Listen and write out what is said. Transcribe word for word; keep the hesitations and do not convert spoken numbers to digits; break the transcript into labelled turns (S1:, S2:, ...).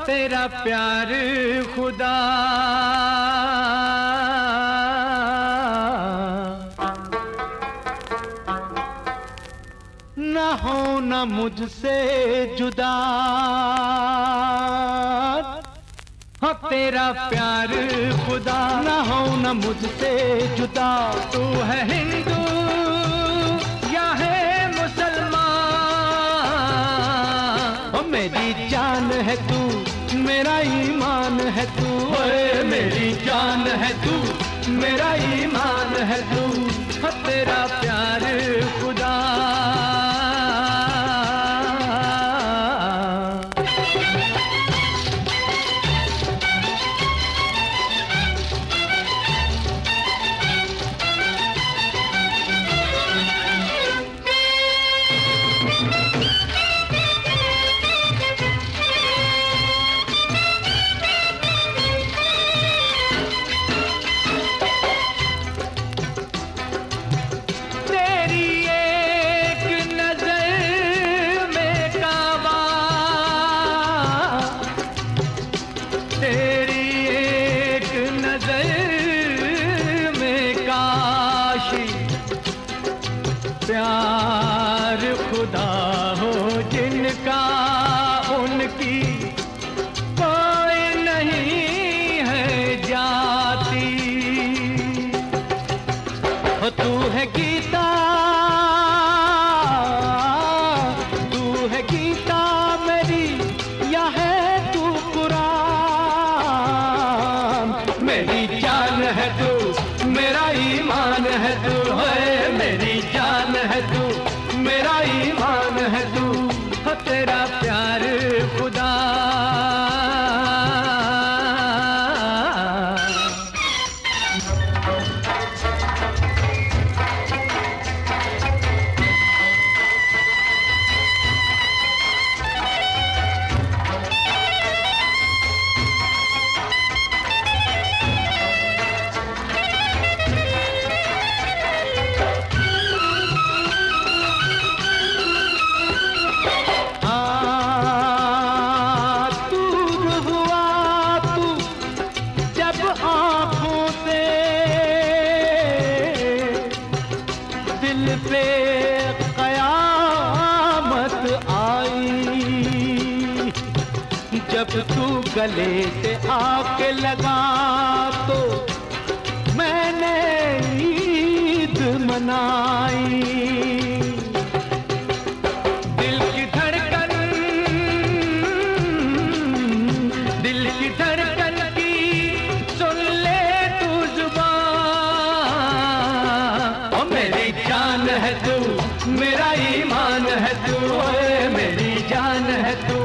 S1: तेरा प्यार खुदा न हो न मुझसे जुदा, हो तेरा प्यार खुदा न हो न मुझसे जुदा। तू है हिंदू या है मुसलमान, ओ मेरी जान है तू, मेरा ईमान है तू, ओए मेरी जान है तू, मेरा ईमान है तू। हो तेरा प्यार खुदा प्यार खुदा हो जिनका, उनकी कोई नहीं है जाती। हो तू है गीता, तू है गीता मेरी या है तू कुरान। मेरी जान है तू, मेरा ईमान है तू, है मेरी जान है तू, मेरा ईमान है तू। हो तेरा प्यार खुदा पे कयामत आई। जब तू गले से आके लगा तो मैंने ईद मनाई। दिल की धड़कन, दिल की धड़कन की सुन ले तू जुबान। ओ मेरी जान है तू, मेरा ईमान है तू, ओए मेरी जान है तू,